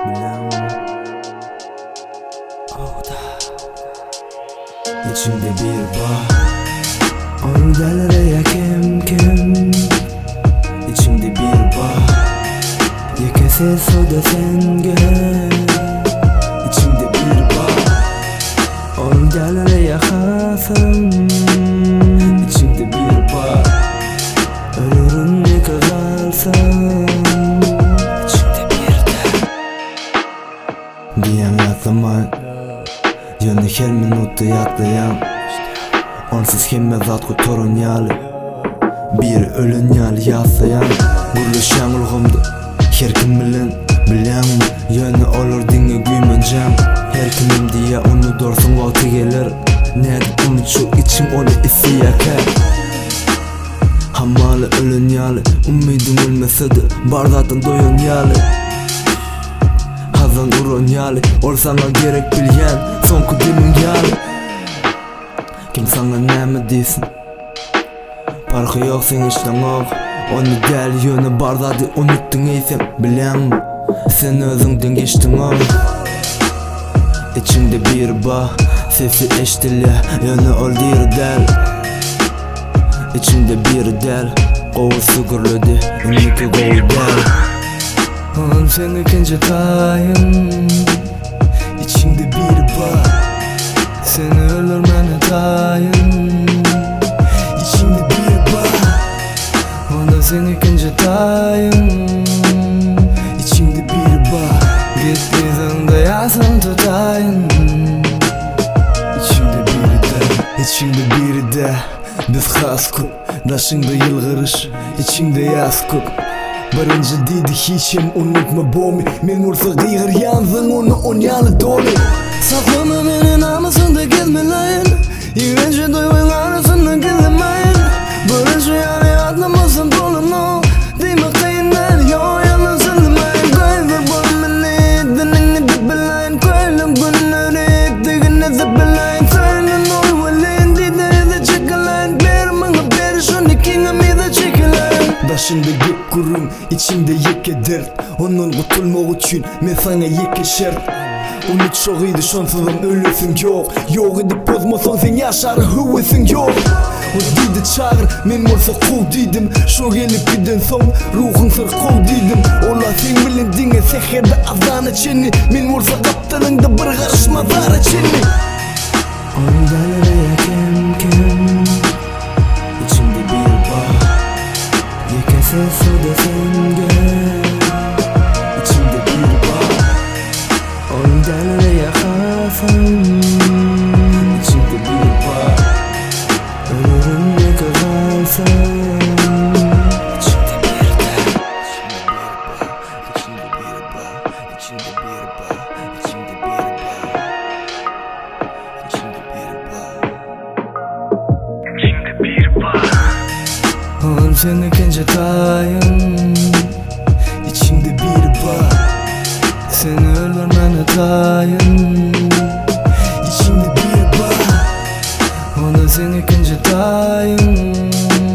bilen İçimde bir bağ onu delere kim İçimde bir bağ yekese soda sen gel İçimde bir bağ onu delere yakasın İçimde bir bağ ölürüm ne kalsam İçimde bir de diyen zaman Yönü her minutu yaklayan Onsuz himme zat kutorun yalı Bir ölün yalı yasayan Gurlu şangulğumdu her kim bilen Yönü olur dinge güymeneceğim Her kimim diye onu dorsun vakti gelir Neydi unutçu içim onu isi yakar Hamalı ölün yalı Umidum ölmesedi Bardatan doyun yalı Hazan urun yalı Ol sana gerek bilyen Son kudimin yalı Kim sana näme deysin Parkı yok sen içten oğ Onu del yönü bardadı unuttun eysem bilen Sen özünden geçtin oğ İçimde bir bağ Sesi eştile yönü ol dir del İçimde bir del Qoğusu gürledi Ünlükü qoğu del On sen ikinci tayın İçimde bir bağ Seni ölürmene tayın İçimde bir bağ Onda sen ikinci tayın İçimde bir bağ Gittiğinde yazın tutayın İçimde biri de Biz has kup Daşında yılgırış İçimde yaz kup Barıncı dedi hiçim unutma bomi Men vursa gıyır yanzın onu onyalı dolu Saklama beni namusunda gizmeleyin İğrenci duygun arasında gizlemeyin Barıncı yani atlamasın dolunu Demek değinler yo yalnız zırlemeyin Koyver bölmeni dinini dibeleyin Koylum günleri digine zibeleyin Söylün oy velin dide çekeleyin Bir manga bir şun ikine mide çekeleyin Daşında gök kurum içimde yeke dert Onun kurtulmak için men sana yeke şert Unut çok idi şansızın ölüsün yok Yok edip bozmasan sen yaşar hüvesin yok O dedi çağır men olsa kul dedim Şu gelip giden son ruhun sır kul dedim Ola sen bilen dinge seherde azana çeni Men olsa kaptanında bir karışma zara çeni Onu delere kim İçimde bir bağ Yekese soda sen gel İçimde bir bağ Onu delere yakasın İçimde bir bağ ölürüm ne kalsam İçimde bir de İçimde bir bağ İçimde bir bağ İçimde bir bağ İçimde bir bağ İçimde bir bağ On sen ikinci tayın İçimde bir bağ Seni ölürmene tayın İçimde bir bağ Onda sen ikinci tayın